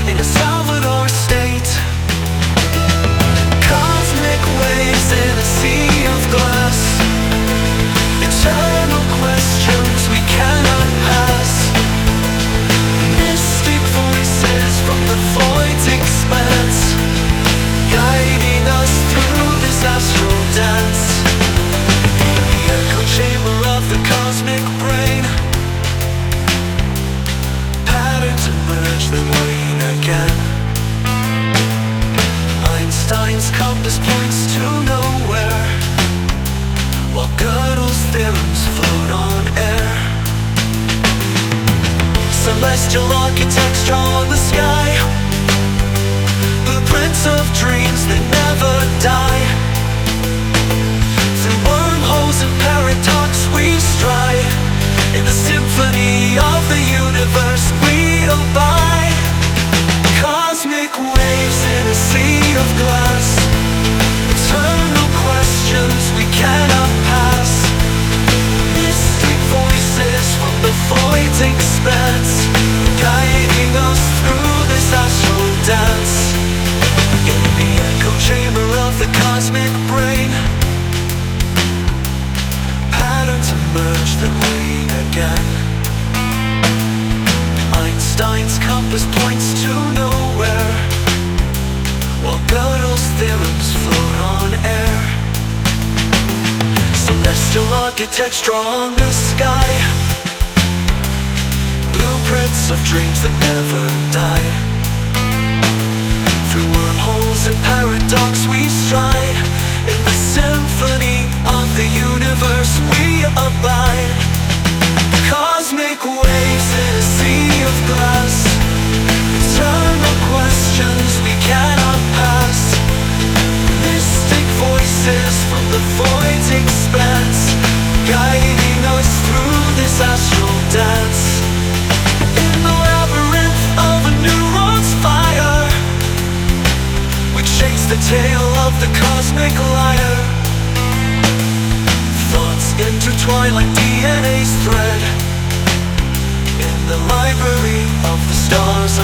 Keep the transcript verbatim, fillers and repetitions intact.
in a Salvador state. Cosmic waves in a sea of glass, eternal questions we cannot pass. Mystic voices from the void's expanse, guiding us through this astral dance. The echo chamber of the cosmic brain, patterns emerge then wane again. Einstein's compass points to nowhere, while Gödel's theorems float on air. Celestial architects draw on the sky, blueprints of dreams that never die. Through wormholes and paradox we stride, in the symphony of the universe we abide. Cosmic waves in a sea of glass, eternal questions we cannot pass. Mystic voices from the void's expanse, guiding us through this astral dance. In the echo chamber of the cosmic brain, patterns emerge that wane again. Einstein's compass points to nowhere, while Gödel's theorems float on air. Celestial architects draw on the sky, blueprints of dreams that never die. Through wormholes and paradox we stride, in the symphony of the universe we abide. Cosmic waves in a sea of glass, eternal questions we cannot pass. Mystic voices from the void's expanse, guiding us through this astral dance. In the labyrinth of a neuron's fire, we chase the tail of the cosmic liar. Thoughts intertwine like D N A's thread, in the library of the stars